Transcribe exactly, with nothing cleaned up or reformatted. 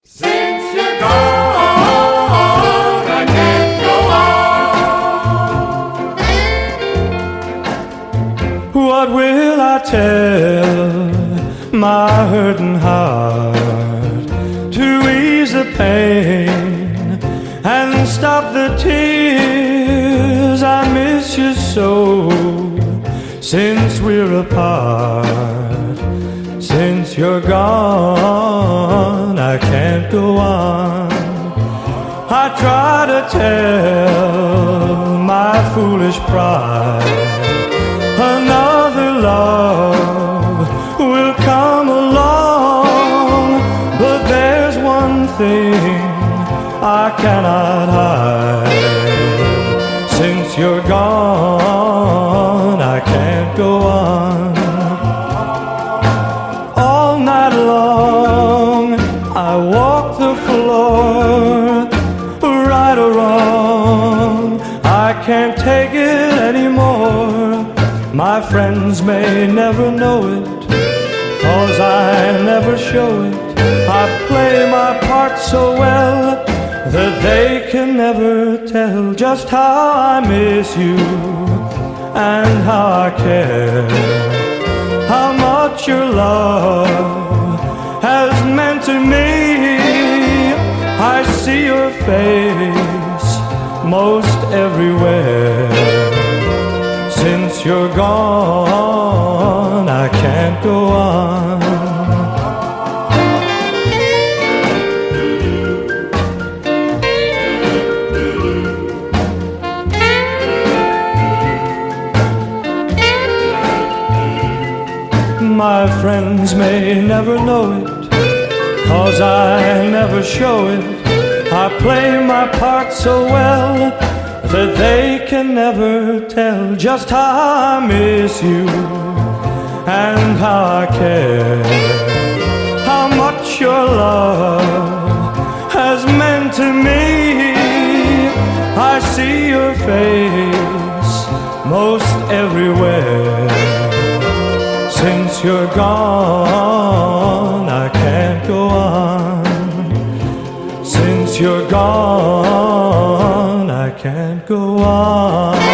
Since you're gone, I can't go on. What will I tell my hurting heart to ease the pain and stop the tears? I miss you so since we're apart. Since you're gone, I can't go on. I try to tell my foolish pride another love will come along, but there's one thing I cannot hide. Since you're gone, I can't go on. All night long I walk the floor, right or wrong, I can't take it anymore. My friends may never know it, 'cause I never show it. I play my part so well that they can never tell just how I miss you and how I care, how much your love has meant to me. I see your face most everywhere. Since you're gone, I can't go on. My friends may never know it, 'cause I never show it. I play my part so well that they can never tell just how I miss you and how I care, how much your love has meant to me. I see your face most everywhere. Since you're gone, I can't go on. Since you're gone, I can't go on.